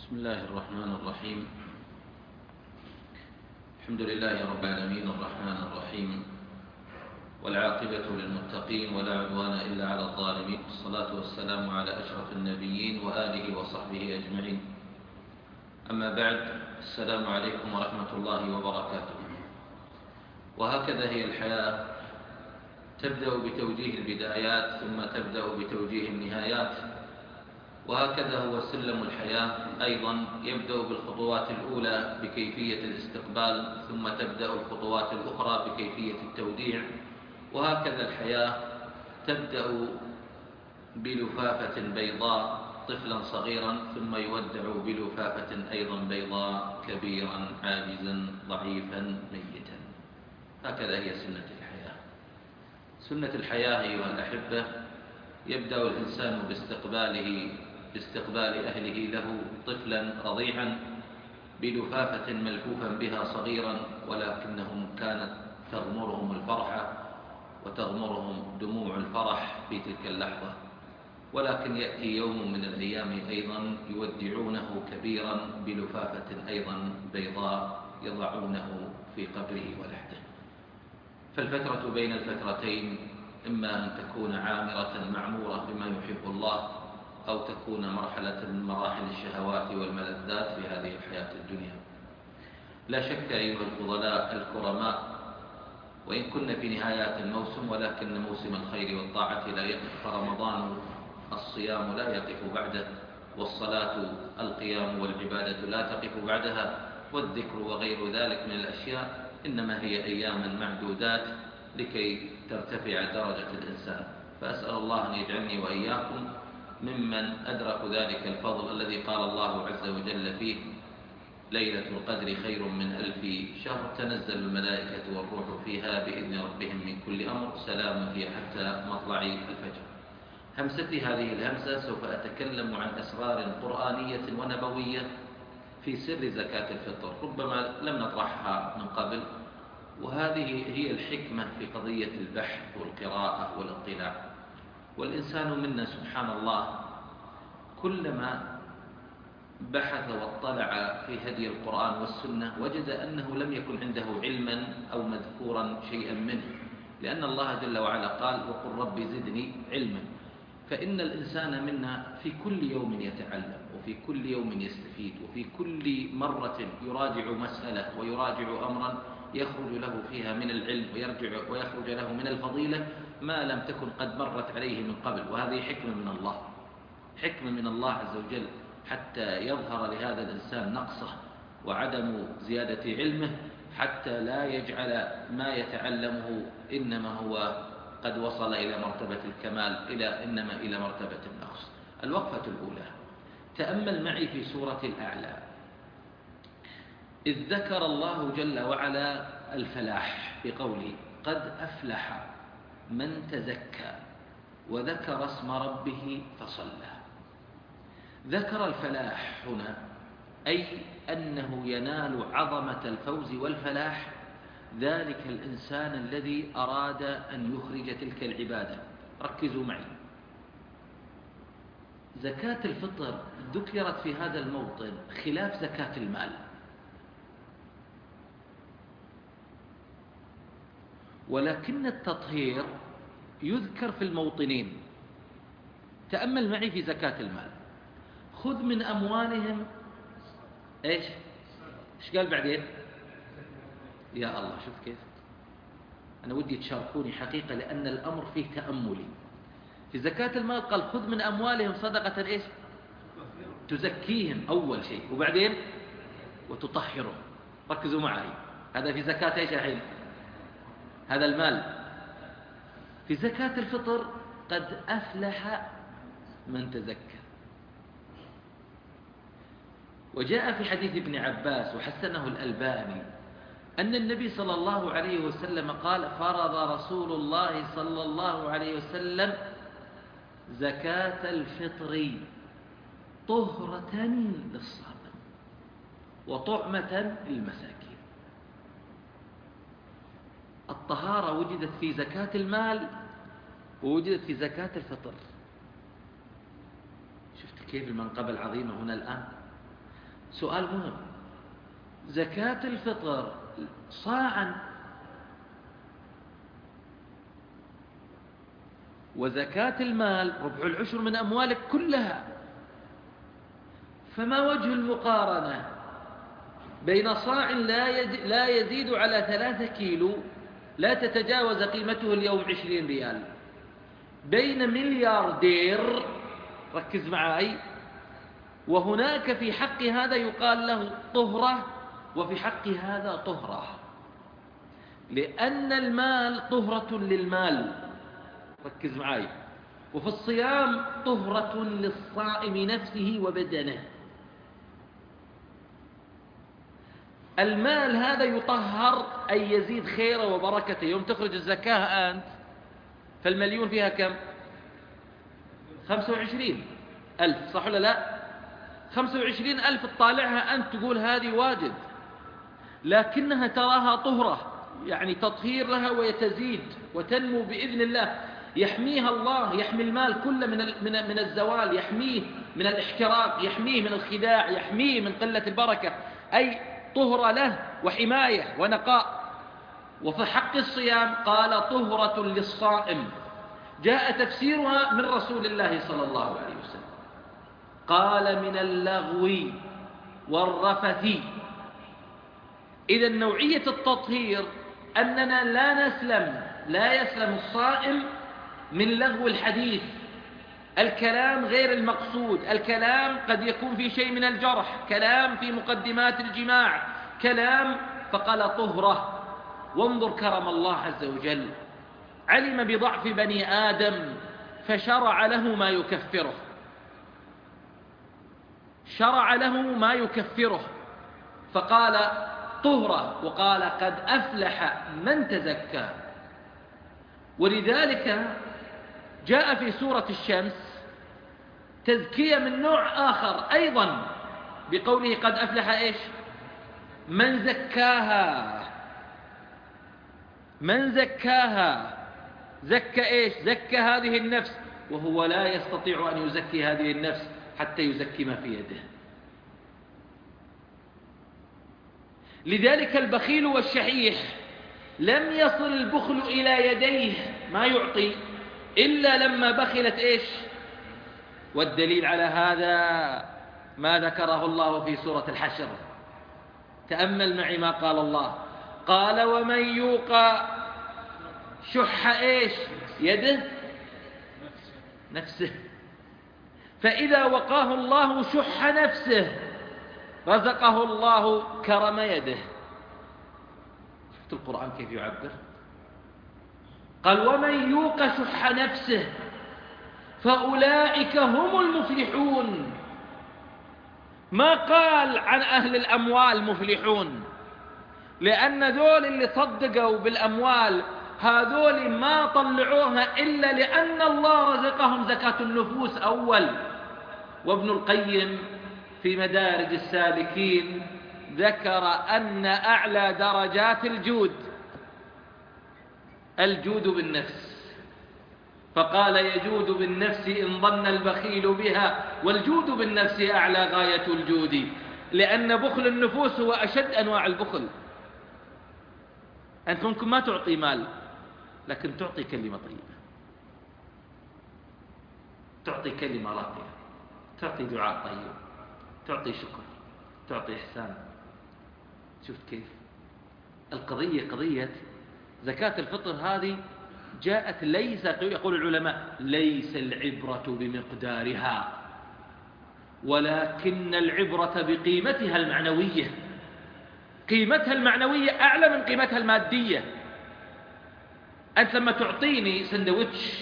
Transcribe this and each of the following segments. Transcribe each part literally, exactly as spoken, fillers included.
بسم الله الرحمن الرحيم. الحمد لله رب العالمين الرحمن الرحيم، والعاقبة للمتقين ولا عدوان إلا على الظالمين، والصلاة والسلام على أشرف النبيين وآله وصحبه أجمعين. أما بعد، السلام عليكم ورحمة الله وبركاته. وهكذا هي الحياة، تبدأ بتوجيه البدايات ثم تبدأ بتوجيه النهايات، وهكذا هو سلم الحياة أيضا، يبدأ بالخطوات الأولى بكيفية الاستقبال، ثم تبدأ الخطوات الأخرى بكيفية التوديع. وهكذا الحياة تبدأ بلفافة بيضاء طفلا صغيرا، ثم يودع بلفافة أيضا بيضاء كبيرا عاجزا ضعيفا ميتا. هكذا هي سنة الحياة. سنة الحياة أيها الأحبة، يبدأ الإنسان باستقباله باستقبال أهله له طفلا رضيعا بلفافة ملفوفا بها صغيرا، ولكنهم كانت تغمرهم الفرحة وتغمرهم دموع الفرح في تلك اللحظة. ولكن يأتي يوم من الأيام أيضا يودعونه كبيرا بلفافة أيضا بيضاء يضعونه في قبره ولحده. فالفترة بين الفترتين إما أن تكون عامرة معمورة بما يحب الله، أو تكون مرحلة من مراحل الشهوات والملذات في هذه الحياة الدنيا. لا شك أيها الفضلاء الكرماء، وإن كنا في نهايات الموسم، ولكن موسم الخير والطاعة لا يقف، فرمضان الصيام لا يقف بعده، والصلاة القيام والعبادة لا تقف بعدها، والذكر وغير ذلك من الأشياء إنما هي أياما معدودات لكي ترتفع درجة الإنسان. فأسأل الله أن يجعلني وإياكم ممن أدرك ذلك الفضل الذي قال الله عز وجل فيه: ليلة القدر خير من ألف شهر، تنزل الملائكة والروح فيها بإذن ربهم من كل أمر، سلام هي حتى مطلع الفجر. همستي هذه الهمسة سوف أتكلم عن أسرار قرآنية ونبوية في سر زكاة الفطر، ربما لم نطرحها من قبل، وهذه هي الحكمة في قضية البحث والقراءة والاطلاع. والإنسان منا سبحان الله كلما بحث واطلع في هدي القرآن والسنة وجد أنه لم يكن عنده علما أو مذكورا شيئا منه، لأن الله جل وعلا قال: وقل رب زدني علما. فإن الإنسان منا في كل يوم يتعلم، وفي كل يوم يستفيد، وفي كل مرة يراجع مسألة ويراجع أمرا يخرج له فيها من العلم ويرجع ويخرج له من الفضيلة ما لم تكن قد مرت عليه من قبل. وهذه حكمة من الله، حكمة من الله عز وجل، حتى يظهر لهذا الإنسان نقصه وعدم زيادة علمه، حتى لا يجعل ما يتعلمه إنما هو قد وصل إلى مرتبة الكمال، إلى إنما إلى مرتبة النقص. الوقفة الأولى، تأمل معي في سورة الأعلى، إذ ذكر الله جل وعلا الفلاح بقوله: قد أفلح من تزكى وذكر اسم ربه فصلى. ذكر الفلاح هنا أي أنه ينال عظمة الفوز والفلاح ذلك الإنسان الذي أراد أن يخرج تلك العبادة. ركزوا معي، زكاة الفطر ذكرت في هذا الموطن خلاف زكاة المال، ولكن التطهير يذكر في الموطنين. تأمل معي في زكاة المال: خذ من أموالهم إيش؟ إيش قال بعدين؟ يا الله، شوف كيف أنا ودي تشاركوني حقيقة، لأن الأمر فيه تأملي. في زكاة المال قال: خذ من أموالهم صدقة إيش؟ تزكيهم أول شيء، وبعدين وتطهرهم. ركزوا معي، هذا في زكاة إيش الحين؟ هذا المال. في زكاة الفطر: قد أفلح من تزكى. وجاء في حديث ابن عباس وحسنه الألباني أن النبي صلى الله عليه وسلم قال: فرض رسول الله صلى الله عليه وسلم زكاة الفطر طهرة للصائم وطعمة للمساكين. الطهارة وجدت في زكاة المال ووجدت في زكاة الفطر. شفت كيف المنقبة العظيمة هنا الآن؟ سؤال مهم. زكاة الفطر صاعا، وزكاة المال ربع العشر من أموالك كلها، فما وجه المقارنة بين صاع لا يزيد على ثلاثة كيلو لا تتجاوز قيمته اليوم عشرين ريال، بين ملياردير، ركز معي، وهناك في حق هذا يقال له طهرة وفي حق هذا طهرة، لأن المال طهرة للمال، ركز معي، وفي الصيام طهرة للصائم نفسه وبدنه. المال هذا يطهر أي يزيد خيره وبركته. يوم تخرج الزكاة أنت فالمليون فيها كم؟ خمسة وعشرين ألف، صح ولا لا؟ خمسة وعشرين ألف تطالعها أنت تقول هذه واجد، لكنها تراها طهرة، يعني تطهير لها ويتزيد وتنمو بإذن الله. يحميها الله، يحمي المال كله من من من الزوال، يحميه من الاحتراق، يحميه من الخداع، يحميه من قلة البركة، أي طهرة له وحماية ونقاء. وفي حق الصيام قال طهرة للصائم، جاء تفسيرها من رسول الله صلى الله عليه وسلم، قال من اللغو والرفث. إذا نوعية التطهير أننا لا نسلم لا يسلم الصائم من لغو الحديث، الكلام غير المقصود، الكلام قد يكون في شيء من الجرح، كلام في مقدمات الجماع، كلام، فقال طهرة. وانظر كرم الله عز وجل، علم بضعف بني آدم فشرع له ما يكفره، شرع له ما يكفره، فقال طهرة، وقال قد أفلح من تزكى. ولذلك جاء في سورة الشمس تزكية من نوع آخر أيضا بقوله قد أفلح إيش؟ من زكاها، من زكاها، زكى إيش؟ زكى هذه النفس، وهو لا يستطيع أن يزكي هذه النفس حتى يزكي ما في يده. لذلك البخيل والشحيح لم يصل البخل إلى يديه ما يعطي إلا لما بخلت إيش؟ والدليل على هذا ما ذكره الله في سورة الحشر. تأمل معي ما قال الله، قال ومن يوق شح إيش؟ يده، نفسه، فإذا وقاه الله شح نفسه رزقه الله كرم يده. شفت القرآن كيف يعبر؟ قال ومن يوق شح نفسه فأولئك هم المفلحون، ما قال عن أهل الأموال مفلحون، لأن ذول اللي صدقوا بالأموال هذول ما طلعوها إلا لأن الله رزقهم زكاة النفوس أول. وابن القيم في مدارج السالكين ذكر أن أعلى درجات الجود الجود بالنفس، فقال يجود بالنفس إن ظن البخيل بها، والجود بالنفس أعلى غاية الجود، لأن بخل النفوس هو أشد أنواع البخل. أنت ممكن ما تعطي مال لكن تعطي كلمة طيبة، تعطي كلمة راقية، تعطي دعاء طيب، تعطي شكر، تعطي إحسان. شفت كيف القضية؟ قضية زكاة الفطر هذه جاءت، ليس يقول العلماء ليس العبرة بمقدارها، ولكن العبرة بقيمتها المعنوية. قيمتها المعنوية أعلى من قيمتها المادية. أنت لما تعطيني سندويتش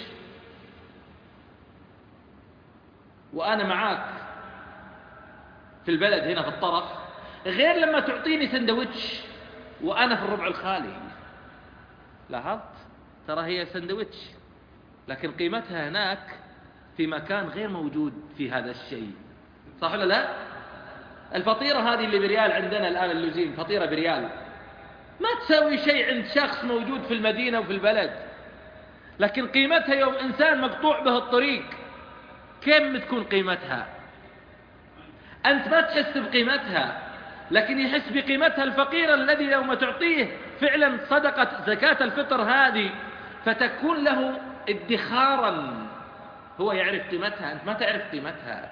وأنا معاك في البلد هنا في الطرف، غير لما تعطيني سندويتش وأنا في الربع الخالي. لاحظت؟ ترى هي سندويتش لكن قيمتها هناك في مكان غير موجود في هذا الشيء، صح ولا لا؟ الفطيرة هذه اللي بريال عندنا الآن، اللوزين فطيرة بريال، ما تساوي شيء عند شخص موجود في المدينة وفي البلد، لكن قيمتها يوم إنسان مقطوع به الطريق كم تكون قيمتها؟ أنت ما تحس بقيمتها، لكن يحس بقيمتها الفقير الذي يوم تعطيه فعلا صدقة زكاة الفطر هذه فتكون له ادخارا، هو يعرف قيمتها، أنت ما تعرف قيمتها.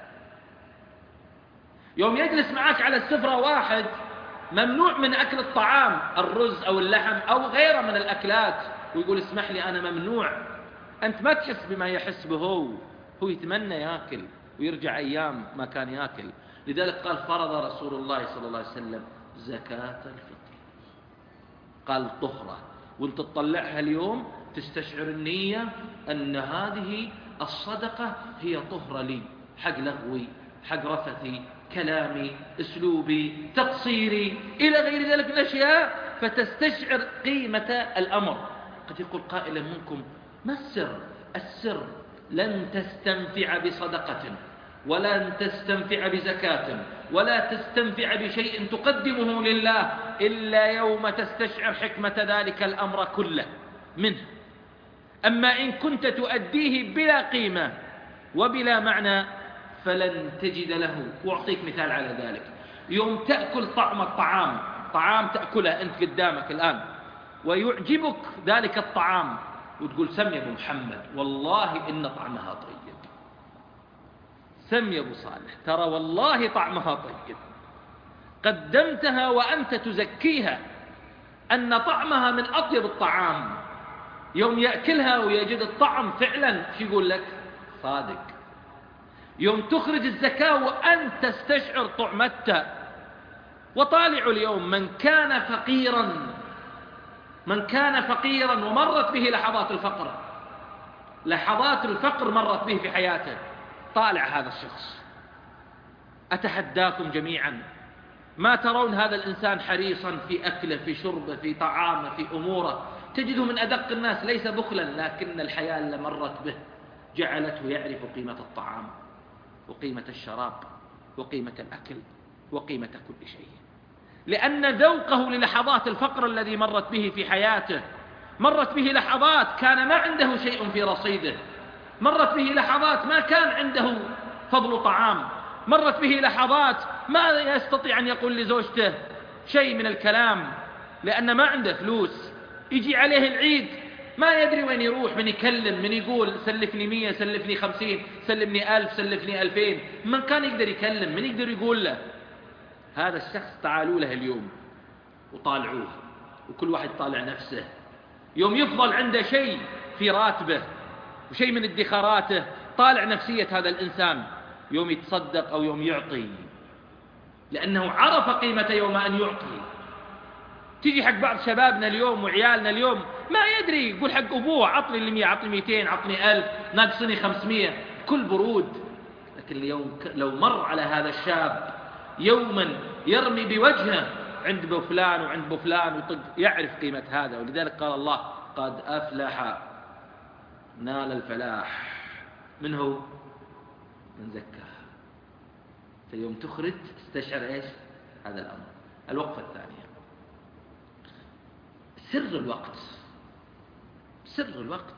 يوم يجلس معك على السفرة واحد ممنوع من أكل الطعام، الرز أو اللحم أو غيره من الأكلات، ويقول اسمح لي أنا ممنوع، أنت ما تحس بما يحس به هو، هو يتمنى يأكل ويرجع أيام ما كان يأكل. لذلك قال فرض رسول الله صلى الله عليه وسلم زكاة الفطر، قال طهرة، وانت تطلعها اليوم تستشعر النية أن هذه الصدقة هي طهرة لي، حق لغوي، حق رفثي، كلامي، أسلوبي، تقصيري، إلى غير ذلك من الأشياء، فتستشعر قيمة الأمر. قد يقول قائل منكم ما السر؟ السر لن تستنفع بصدقة ولن تستنفع بزكاة ولا تستنفع بشيء تقدمه لله إلا يوم تستشعر حكمة ذلك الأمر كله منه. أما إن كنت تؤديه بلا قيمة وبلا معنى فلن تجد له. وأعطيك مثال على ذلك، يوم تأكل طعم الطعام، طعام تأكله أنت قدامك الآن ويعجبك ذلك الطعام وتقول سم يا أبو محمد والله إن طعمها طيب، سم يا أبو صالح ترى والله طعمها طيب، قدمتها وأنت تزكيها أن طعمها من أطيب الطعام، يوم يأكلها ويجد الطعم فعلا شو يقول لك؟ صادق. يوم تخرج الزكاة وأنت تستشعر طعمتها. وطالع اليوم من كان فقيرا، من كان فقيرا ومرت به لحظات الفقر، لحظات الفقر مرت به في حياته، طالع هذا الشخص، أتحداكم جميعا ما ترون هذا الإنسان حريصا في أكله، في شربه، في طعامه، في أموره، تجده من أدق الناس، ليس بخلا، لكن الحياة اللي مرت به جعلته يعرف قيمة الطعام وقيمة الشراب وقيمة الأكل وقيمة كل شيء، لأن ذوقه للحظات الفقر الذي مرت به في حياته، مرت به لحظات كان ما عنده شيء في رصيده، مرت به لحظات ما كان عنده فضل طعام، مرت به لحظات ما يستطيع أن يقول لزوجته شيء من الكلام لأن ما عنده فلوس، يجي عليه العيد ما يدري وين يروح، من يكلم، من يقول سلفني مية، سلفني خمسين، سلفني ألف، سلفني ألفين، من كان يقدر يكلم، من يقدر يقول له. هذا الشخص تعالوا له اليوم وطالعوه، وكل واحد طالع نفسه، يوم يفضل عنده شيء في راتبه وشيء من ادخاراته، طالع نفسية هذا الإنسان يوم يتصدق أو يوم يعطي، لأنه عرف قيمة يوم أن يعطي. تيجي حق بعض شبابنا اليوم وعيالنا اليوم ما يدري، يقول حق أبوه عطني اللي مية، عطني ميتين، عطني ألف، ناقصني خمسمية، كل برود. لكن اليوم لو مر على هذا الشاب يوما يرمي بوجهه عند بو فلان وعند بو فلان ويطق، يعرف قيمة هذا. ولذلك قال الله قد أفلح، نال الفلاح، من هو؟ من زكاه. فيوم تخرج تستشعر إيش هذا الأمر. الوقفة الثانية سر الوقت، سر الوقت.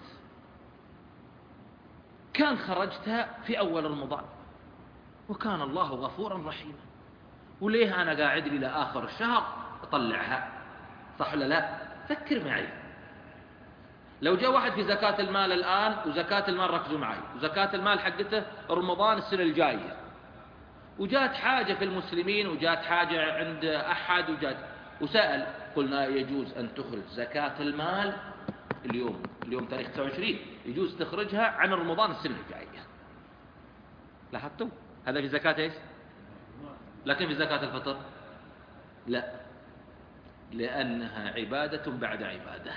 كان خرجتها في أول رمضان وكان الله غفورا رحيما، وليه أنا قاعد لي لآخر الشهر أطلعها؟ صح ولا لا؟ فكر معي، لو جاء واحد في زكاة المال الآن، وزكاة المال ركزوا معي، وزكاة المال حقته رمضان السنة الجاية، وجات حاجة في المسلمين، وجات حاجة عند أحد، وجات وسأل، قلنا يجوز أن تخرج زكاة المال اليوم، اليوم تاريخ تسعة وعشرين، يجوز تخرجها عن رمضان السنة الجاية. لاحظتوا؟ هذا في زكاة إيش؟ لكن في زكاة الفطر لا، لأنها عبادة بعد عبادة.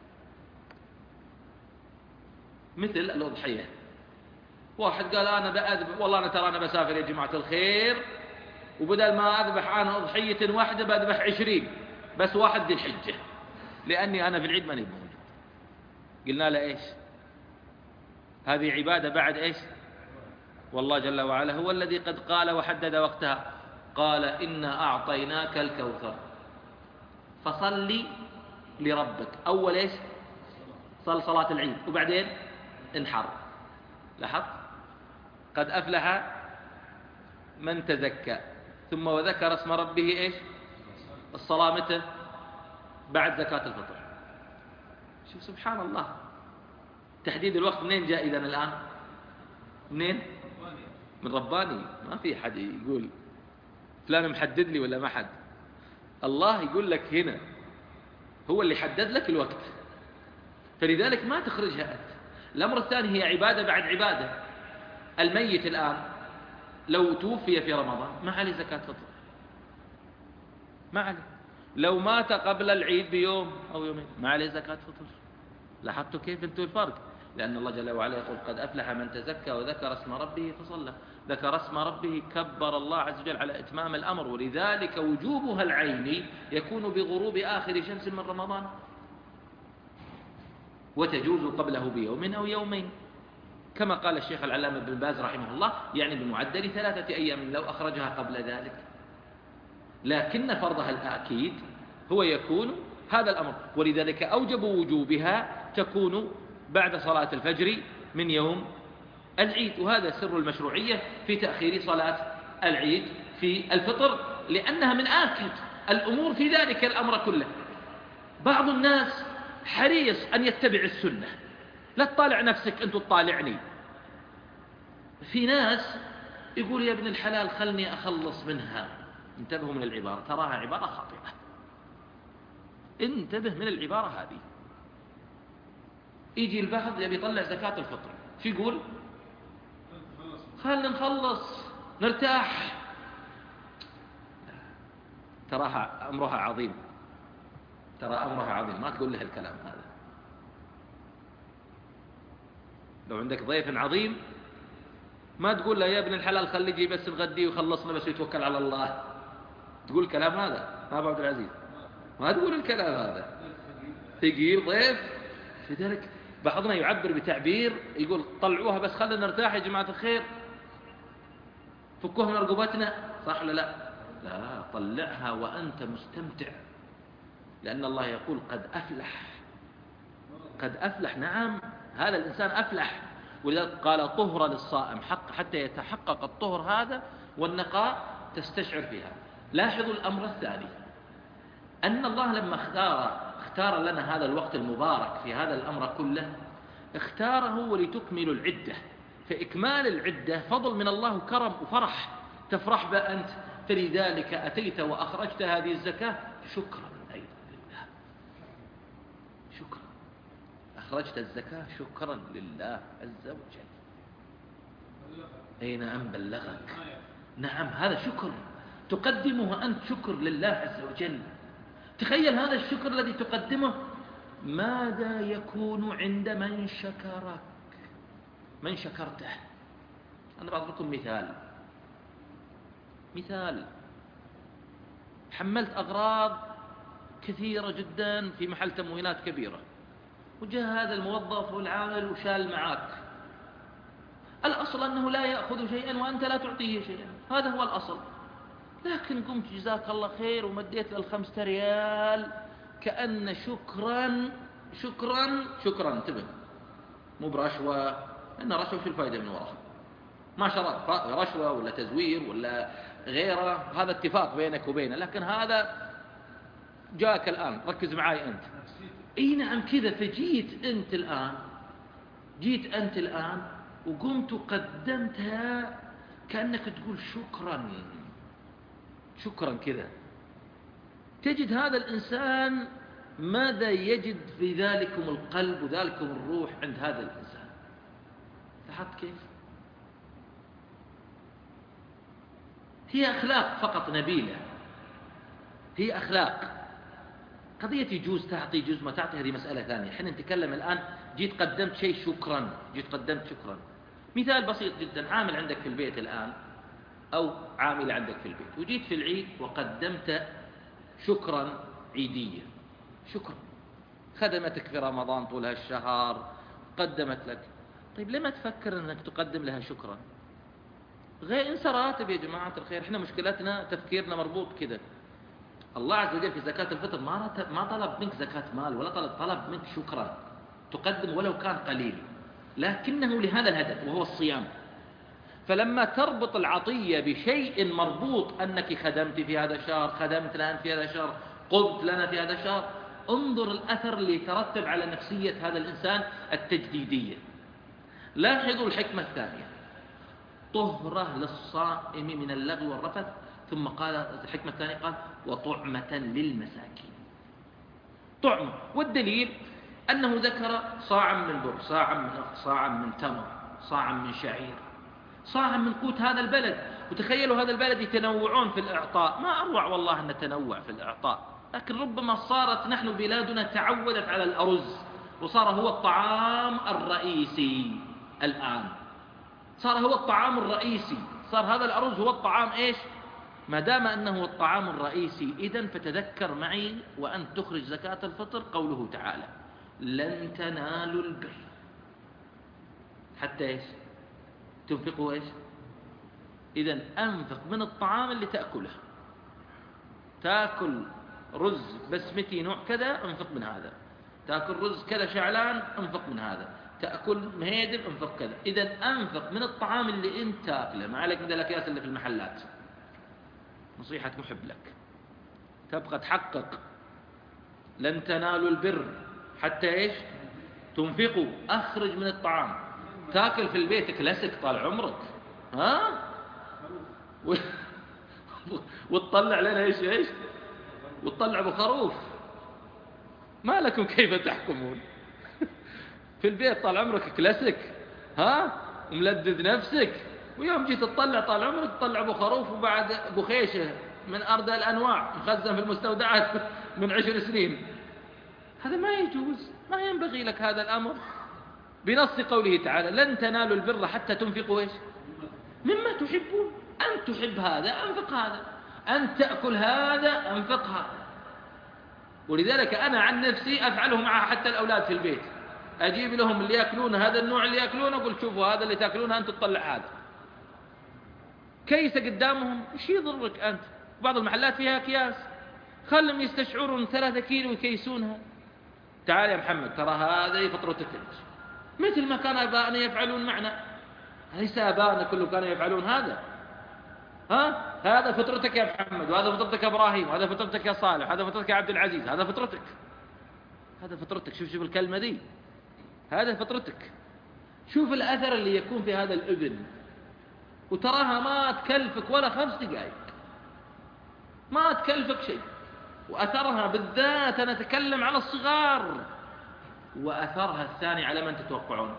مثل الأضحية، واحد قال أنا بأذبح، والله أنا ترى أنا بسافر يا جماعة الخير، وبدل ما أذبح أنا أضحية واحدة بأذبح عشرين، بس واحد ذي الحجة، لأني أنا في العيد ماني موجود. قلنا له إيش؟ هذه عبادة بعد إيش؟ والله جل وعلا هو الذي قد قال وحدد وقتها، قال إنا أعطيناك الكوثر فصلي لربك. أول إيش؟ صل صلاة العيد، وبعدين انحر. لاحظ؟ قد أفلح من تزكى ثم وذكر اسم ربه إيش؟ الصلاة متى؟ بعد زكاة الفطر. شوف سبحان الله، تحديد الوقت منين جاء إذن الآن؟ منين؟ من رباني. ما في حد يقول فلان محدد لي ولا ما حد. الله يقول لك هنا، هو اللي حدد لك الوقت، فلذلك ما تخرجها أنت. الأمر الثاني هي عبادة بعد عبادة. الميت الآن لو توفي في رمضان ما عليه زكاة فطر، ما عليه. لو مات قبل العيد بيوم أو يومين ما عليه زكاة فطر. لاحظتوا كيف انتوا الفرق؟ لأن الله جل وعلا يقول قد أفلح من تزكى وذكر اسم ربه فصلى. ذكر اسم ربه، كبر الله عز وجل على إتمام الأمر، ولذلك وجوبها العيني يكون بغروب آخر شمس من رمضان، وتجوز قبله بيوم أو يومين، كما قال الشيخ العلامة بن باز رحمه الله، يعني بمعدل ثلاثة أيام لو أخرجها قبل ذلك. لكن فرضها الأكيد هو يكون هذا الأمر، ولذلك أوجبوا وجوبها تكون بعد صلاة الفجر من يوم العيد. وهذا سر المشروعية في تأخير صلاة العيد في الفطر، لأنها من آكد الأمور في ذلك الأمر كله. بعض الناس حريص أن يتبع السنة، لا تطالع نفسك أنت تطالعني. في ناس يقول يا ابن الحلال خلني أخلص منها. انتبهوا من العبارة، تراها عبارة خاطئة. انتبه من العبارة هذه. يجي البعض يبي يطلع زكاة الفطر، شو يقول؟ خلنا نخلص نرتاح. تراها أمرها عظيم، ترى أمرها عظيم، ما تقول له الكلام هذا. لو عندك ضيف عظيم ما تقول له يا ابن الحلال خلي يجي بس نغدي وخلصنا بس يتوكل على الله. تقول الكلام هذا ما أبو عبد العزيز؟ ما تقول الكلام هذا، ثقيل ضيف. لذلك بعضنا يعبر بتعبير يقول طلعوها بس خلنا نرتاح يا جماعة الخير، فكوها من رقبتنا، صح ولا لا؟ لا، طلعها وأنت مستمتع، لأن الله يقول قد أفلح. قد أفلح، نعم، هذا الإنسان أفلح. ولذلك قال طهرا للصائم، حق حتى يتحقق الطهر هذا والنقاء تستشعر فيها. لاحظوا الأمر الثاني، أن الله لما اختار اختار لنا هذا الوقت المبارك في هذا الأمر كله، اختاره ولتكملوا العدة. فإكمال العدة فضل من الله وكرم وفرح تفرح به أنت، فلذلك أتيت وأخرجت هذه الزكاة شكرا أيضا لله. شكرا، أخرجت الزكاة شكرا لله عز وجل. أي نعم، بلغك. نعم، هذا شكر تقدمه أنت، شكر لله عز وجل. تخيل هذا الشكر الذي تقدمه ماذا يكون عند من شكرك، من شكرته. أنا بعطيكم مثال. مثال حملت أغراض كثيرة جدا في محل تموينات كبيرة، وجاء هذا الموظف والعامل وشال معاك. الأصل أنه لا يأخذ شيئا وأنت لا تعطيه شيئا، هذا هو الأصل. لكن قمت جزاك الله خير ومديت له الخمسة ريال كأن شكرا شكرا شكرا. انتبه، مو برشوة، لأن رشوة شو الفائدة من وراها؟ ما شرط رشوة ولا تزوير ولا غيره، هذا اتفاق بينك وبينه. لكن هذا جاءك الآن، ركز معاي أنت. اي نعم كذا. فجيت أنت الآن، جيت أنت الآن وقمت وقدمتها كأنك تقول شكرا شكرا كذا. تجد هذا الإنسان ماذا يجد في ذلكم القلب وذلكم الروح عند هذا الإنسان؟ لاحظت كيف؟ هي أخلاق فقط نبيلة، هي أخلاق. قضية يجوز تعطي يجوز ما تعطي هذه مسألة ثانية. حين نتكلم الآن جيت قدمت شيء شكرا، جيت قدمت شكرا. مثال بسيط جدا، عامل عندك في البيت الآن أو عاملة عندك في البيت، وجيت في العيد وقدمت شكرا عيدية. شكرا، خدمتك في رمضان طول هالشهر، قدمت لك. طيب لما تفكر أنك تقدم لها شكرا؟ غير انسى راتب يا جماعة الخير. احنا مشكلتنا تفكيرنا مربوط كذا. الله عز وجل في زكاة الفطر ما ما طلب منك زكاة مال، ولا طلب طلب منك شكرا تقدم ولو كان قليل، لكنه لهذا الهدف وهو الصيام. فلما تربط العطية بشيء مربوط أنك خدمت في هذا الشهر، خدمت لنا في هذا الشهر، قمت لنا في هذا الشهر، انظر الأثر اللي يترتب على نفسية هذا الإنسان التجديدية. لاحظوا الحكمة الثانية: طهرة للصائم من اللغو والرفث. ثم قال الحكمة الثانية قال: وطعمة للمساكين. طعمة، والدليل أنه ذكر صاعا من بر، صاعا من صاعا من تمر، صاعا من شعير، صاعا من قوت هذا البلد. وتخيلوا هذا البلد يتنوعون في الإعطاء، ما أروع والله أن نتنوع في الإعطاء، لكن ربما صارت نحن بلادنا تعودت على الأرز، وصار هو الطعام الرئيسي. الآن صار هو الطعام الرئيسي، صار هذا الأرز هو الطعام إيش؟ ما دام أنه الطعام الرئيسي، إذن فتذكر معي وأن تخرج زكاة الفطر قوله تعالى: لن تنالوا البر حتى إيش؟ تنفقوا إيش؟ إذن أنفق من الطعام اللي تأكله. تأكل رز بسمتي نوع كذا، انفق من هذا. تأكل رز كذا شعلان، انفق من هذا. تأكل مهيدر، انفق كذا. إذن أنفق من الطعام اللي أنت تأكله، ما عليك من الأكياس اللي في المحلات. نصيحة محب لك. تبقى تحقق لن تنالوا البر حتى إيش؟ تنفقوا. أخرج من الطعام. تأكل في البيت كلاسيك طال عمرك، ها؟ و... وتطلع لنا إيش إيش؟ وتطلع أبو خروف. ما لكم كيف تحكمون؟ في البيت طال عمرك كلاسيك، ها؟ وملذذ نفسك، ويوم جيت تطلع طال عمرك تطلع أبو خروف وبعد أبو خيشة من أرض الأنواع مخزن في المستودعات من عشر سنين. هذا ما يجوز، ما ينبغي لك هذا الأمر. بنص قوله تعالى: لن تنالوا البر حتى تنفقوا إيش؟ مما تحبون. أن تحب هذا أنفق هذا، أن تأكل هذا أنفق هذا. ولذلك أنا عن نفسي أفعله مع حتى الأولاد في البيت. أجيب لهم اللي يأكلون هذا النوع اللي يأكلونه، أقول شوفوا هذا اللي تأكلونه أنت تطلع هذا. كيس قدامهم، إيش يضرك أنت؟ بعض المحلات فيها أكياس، خلهم يستشعرون ثلاثة كيلو يكيسونها. تعال يا محمد، ترى هذا فطرتك أنت، مثل ما كان آباءنا يفعلون معنا. ليس آباءنا كلهم كانوا يفعلون هذا. ها؟ هذا فطرتك يا محمد، وهذا فطرتك يا إبراهيم، وهذا فطرتك يا صالح، وهذا فطرتك يا عبد العزيز. هذا فطرتك، هذا فطرتك. شوف شوف الكلمة دي، هذا فطرتك. شوف الأثر اللي يكون في هذا الابن، وتراها ما تكلفك ولا خمس دقائق، ما تكلفك شيء. وأثرها بالذات أنا أتكلم على الصغار، وأثرها الثاني على من تتوقعون؟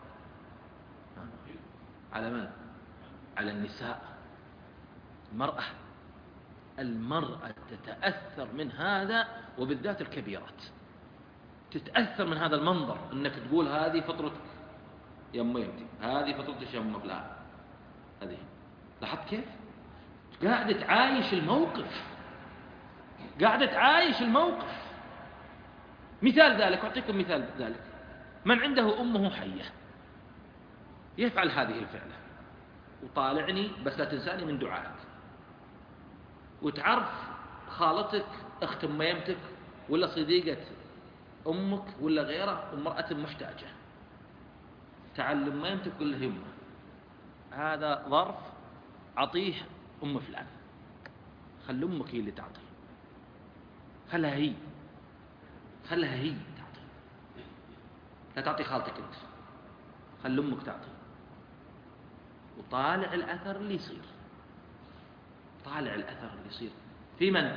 على من؟ على النساء. المرأة المرأة تتأثر من هذا، وبالذات الكبيرات تتأثر من هذا المنظر، أنك تقول هذه فطرتك يا أمي، هذه فطرتك يا أم فلان. هذه لاحظت كيف؟ قاعدة تعايش الموقف، قاعدة تعايش الموقف. مثال ذلك، أعطيكم مثال ذلك: من عنده أمه حية يفعل هذه الفعلة، وطالعني بس لا تنساني من دعائك، وتعرف خالتك أخت ميمتك ولا صديقة أمك ولا غيره ومرأة محتاجة، تعلم ميمتك قل له يمه هذا ظرف عطيه أم فلان، خل أمك هي اللي تعطي، خلها هي خلها هي تعطي، لا تعطي خالتك أنت، خل أمك تعطي. وطالع الأثر اللي يصير، طالع الأثر اللي يصير في من؟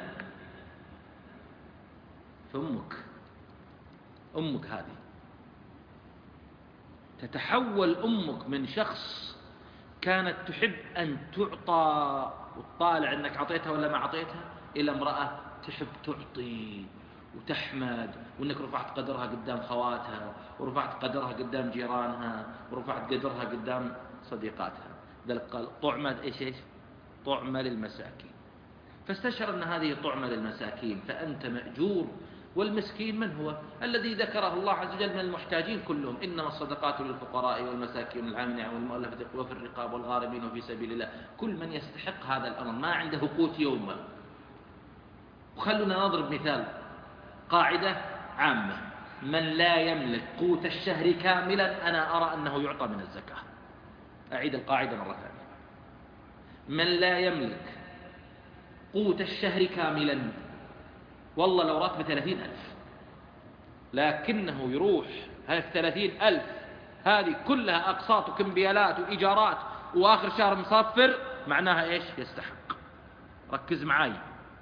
في أمك. أمك هذه تتحول أمك من شخص كانت تحب أن تعطى وتطالع أنك عطيتها ولا ما عطيتها، إلى امرأة تحب تعطي وتحمد، وأنك رفعت قدرها قدام خواتها، ورفعت قدرها قدام جيرانها، ورفعت قدرها قدام صديقاتها. ذلك قال طعمة إيش إيش؟ طعمة للمساكين. فاستشعر أن هذه طعمة للمساكين، فأنت مأجور. والمسكين من هو؟ الذي ذكره الله عز وجل من المحتاجين كلهم: إنما الصدقات للفقراء والمساكين والعاملين والمؤلفة وفي الرقاب والغارمين وفي سبيل الله. كل من يستحق هذا الأمر، ما عنده قوت يوما. وخلونا نضرب مثال، قاعدة عامة: من لا يملك قوت الشهر كاملا أنا أرى أنه يعطى من الزكاة. أعيد القاعدة مرة ثانية. من لا يملك قوت الشهر كاملا، والله لو راتبه ثلاثين ألف، لكنه يروح هذه الثلاثين ألف هذه كلها أقساط وكمبيالات وإيجارات وآخر شهر مصفر، معناها إيش؟ يستحق. ركز معاي،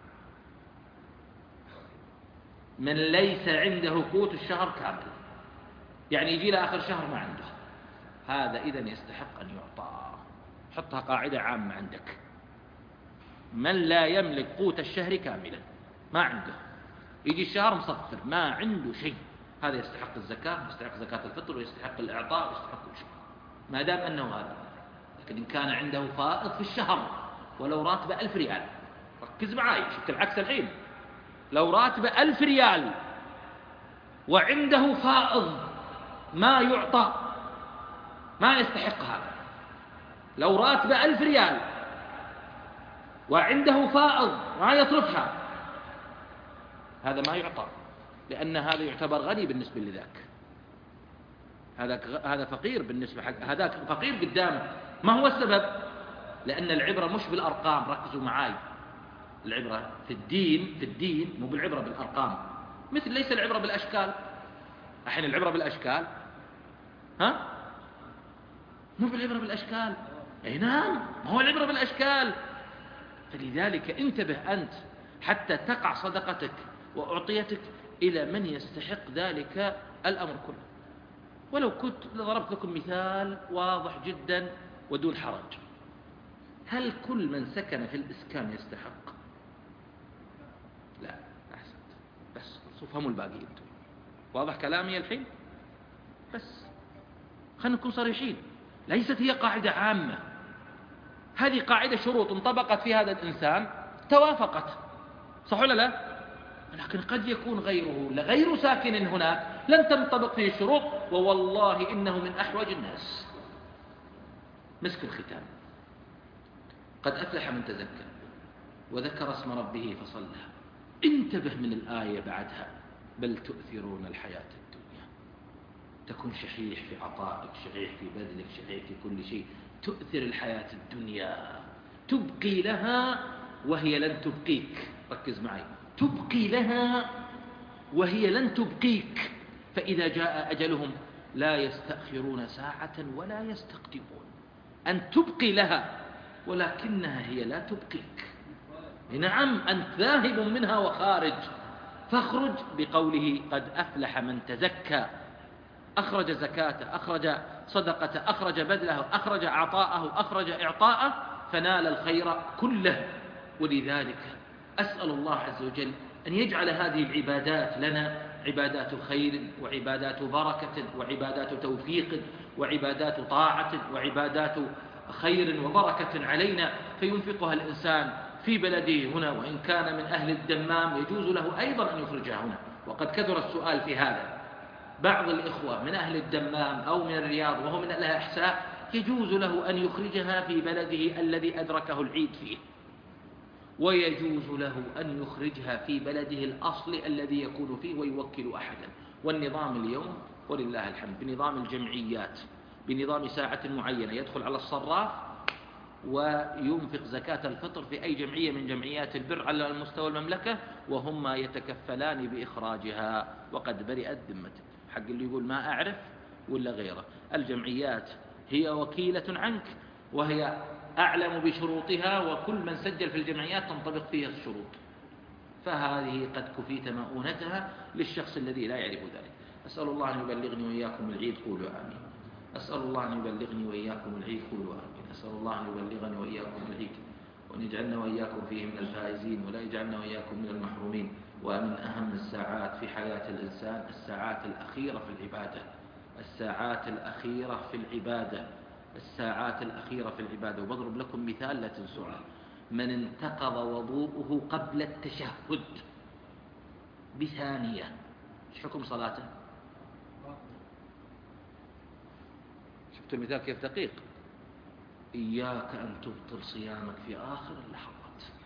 من ليس عنده قوت الشهر كامل، يعني يجي له آخر شهر ما عنده، هذا إذن يستحق أن يعطى. حطها قاعدة عامة عندك، من لا يملك قوت الشهر كاملا، ما عنده، يجي الشهر مصفر ما عنده شيء، هذا يستحق الزكاة، يستحق زكاة الفطر، ويستحق الإعطاء، ويستحق كل شيء ما دام أنه هذا. لكن إن كان عنده فائض في الشهر ولو راتبه ألف ريال، ركز معي، شفت العكس الحين، لو راتبه ألف ريال وعنده فائض ما يعطى، ما يستحق هذا. لو راتبه ألف ريال وعنده فائض ما يصرفها، هذا ما يعطى، لأن هذا يعتبر غني بالنسبة لذاك، هذا هذا فقير بالنسبة حق هذاك، فقير قدامه. ما هو السبب؟ لأن العبرة مش بالأرقام، ركزوا معاي، العبرة في الدين في الدين مو بالعبرة بالأرقام، مثل ليس العبرة بالأشكال. الحين العبرة بالأشكال، ها؟ مو بالعبرة بالأشكال، أي نعم، ما هو العبرة بالأشكال. فلذلك انتبه أنت حتى تقع صدقتك وأعطيتك إلى من يستحق ذلك الأمر كله. ولو كنت ضربت لكم مثال واضح جدا ودون حرج، هل كل من سكن في الإسكان يستحق؟ لا، أحسنت، بس فهموا الباقي انتم. واضح كلامي الحين؟ بس خلينا نكون صريحين، ليست هي قاعدة عامة، هذه قاعدة شروط انطبقت في هذا الإنسان توافقت، صح ولا لا؟ لكن قد يكون غيره لغير ساكن هناك لن تنطبق فيه الشروط، ووالله إنه من أحوج الناس. مسك الختام، قد أفلح من تزكى وذكر اسم ربه فصلى. انتبه من الآية بعدها، بل تؤثرون الحياة الدنيا. تكون شحيح في عطائك، شحيح في بذلك، شحيح في كل شيء، تؤثر الحياة الدنيا، تبقي لها وهي لن تبقيك. ركز معي، تبقي لها وهي لن تبقيك، فإذا جاء أجلهم لا يستأخرون ساعة ولا يستقدمون. أن تبقي لها ولكنها هي لا تبقيك. نعم، أنت ذاهب منها وخارج، فاخرج بقوله قد أفلح من تزكى، أخرج زكاته، أخرج صدقته، أخرج بذله، أخرج عطاءه، أخرج إعطاءه، فنال الخير كله. ولذلك أسأل الله عز وجل أن يجعل هذه العبادات لنا عبادات خير وعبادات بركة وعبادات توفيق وعبادات طاعة وعبادات خير وبركة علينا، فينفقها الإنسان في بلده هنا، وإن كان من أهل الدمام يجوز له أيضا أن يخرجها هنا. وقد كثر السؤال في هذا، بعض الإخوة من أهل الدمام أو من الرياض وهو من الأحساء يجوز له أن يخرجها في بلده الذي أدركه العيد فيه، ويجوز له أن يخرجها في بلده الأصلي الذي يكون فيه ويوكل أحدا. والنظام اليوم ولله الحمد بنظام الجمعيات، بنظام ساعة معينة، يدخل على الصراف وينفق زكاة الفطر في أي جمعية من جمعيات البر على مستوى المملكة، وهم يتكفلان بإخراجها، وقد برئت ذمته. حق اللي يقول ما أعرف ولا غيره، الجمعيات هي وكيلة عنك وهي أعلم بشروطها، وكل من سجل في الجمعيات تنطبق فيها الشروط، فهذه قد كفيت مؤونتها للشخص الذي لا يعرف ذلك. أسأل الله أن يبلغني وإياكم العيد، قولوا آمين. أسأل الله أن يبلغني وإياكم العيد، قولوا آمين. أسأل الله أن يبلغني وإياكم العيد، وأن يجعلنا وإياكم فيه من الفائزين، ولا يجعلنا وإياكم من المحرومين. ومن أهم الساعات في حياة الإنسان الساعات الأخيرة في العبادة، الساعات الأخيرة في العبادة، الساعات الأخيرة في العبادة. وبضرب لكم مثال لا تنسونه، من انتقض وضوءه قبل التشهد بثانية، ايش حكم صلاته؟ شفت المثال كيف دقيق؟ إياك أن تبطل صيامك في آخر اللحظات،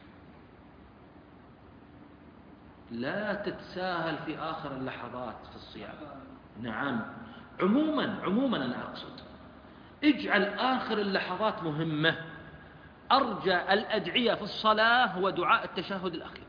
لا تتساهل في آخر اللحظات في الصيام. نعم، عموما عموما أنا أقصد اجعل آخر اللحظات مهمة. أرجى الأدعية في الصلاة هو دعاء التشهد الأخير.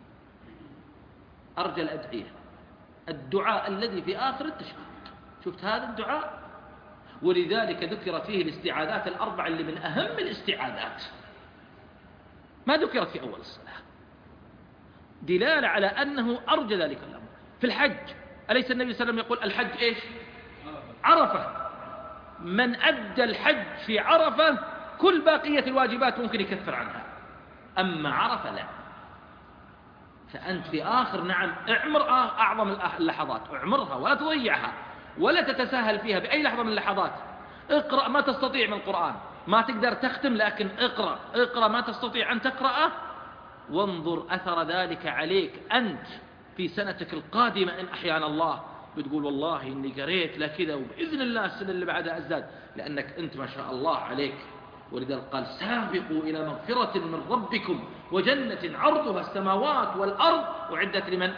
أرجى الأدعية الدعاء الذي في آخر التشهد. شفت هذا الدعاء؟ ولذلك ذكر فيه الاستعاذات الأربع اللي من أهم الاستعاذات، ما ذكرت في أول الصلاة، دلالة على أنه أرجى ذلك الأمر. في الحج أليس النبي صلى الله عليه وسلم يقول الحج إيش؟ عرفة. من أدى الحج في عرفة كل باقية الواجبات ممكن يكفر عنها، أما عرفة لا. فأنت في آخر نعم اعمر أعظم اللحظات، اعمرها ولا تضيعها ولا تتساهل فيها بأي لحظة من اللحظات. اقرأ ما تستطيع من القرآن، ما تقدر تختم لكن اقرأ اقرأ ما تستطيع أن تقرأه، وانظر أثر ذلك عليك أنت في سنتك القادمة إن أحيانا الله، بتقول والله إني قريت لكذا وبإذن الله السنة اللي بعدها أزداد، لأنك أنت ما شاء الله عليك. ولذلك قال سابقوا إلى مغفرة من ربكم وجنة عرضها السماوات والأرض أعدت لمن؟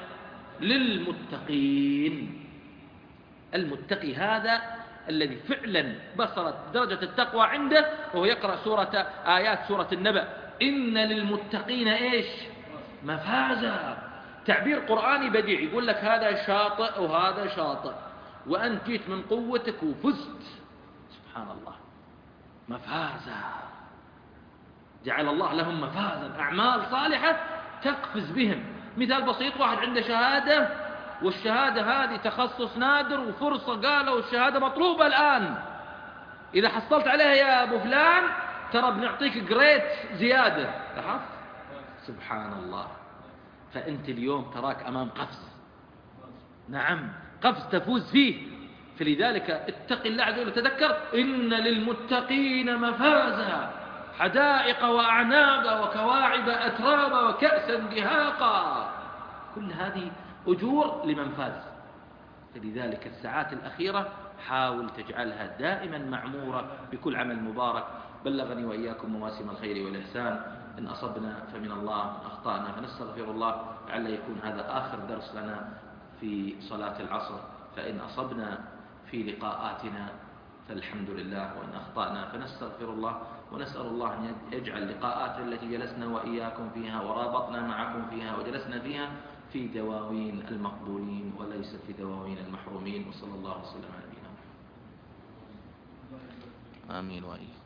للمتقين. المتقي هذا الذي فعلا بصرت درجة التقوى عنده وهو يقرأ سورة آيات سورة النبأ، إن للمتقين إيش؟ مفازا. تعبير قرآني بديع، يقول لك هذا شاطئ وهذا شاطئ، وأنت جيت من قوتك وفزت، سبحان الله. مفازا، جعل الله لهم مفازا، أعمال صالحة تقفز بهم. مثال بسيط، واحد عنده شهادة والشهادة هذه تخصص نادر وفرصة قالوا الشهادة مطلوبة الآن، إذا حصلت عليها يا أبو فلان ترى بنعطيك جريت زيادة. لاحظت؟ سبحان الله. فأنت اليوم تراك أمام قفز، نعم قفز تفوز فيه. فلذلك اتق الله عز وجل، تذكر إن للمتقين مفازا، حدائق وأعنابا وكواعب أترابا وكأسا دهاقا. كل هذه أجور لمن فاز. فلذلك الساعات الأخيرة حاول تجعلها دائما معمورة بكل عمل مبارك. بلغني وإياكم مواسم الخير والإحسان. إن أصبنا فمن الله، إن أخطأنا فنستغفر الله، لعل يكون هذا آخر درس لنا في صلاة العصر. فإن أصبنا في لقاءاتنا فالحمد لله، وإن أخطأنا فنستغفر الله، ونسأل الله أن يجعل لقاءاتنا التي جلسنا وإياكم فيها ورابطنا معكم فيها وجلسنا فيها في دواوين المقبولين وليس في دواوين المحرومين. وصلى الله وسلم على نبينا محمد. آمين وإياكم.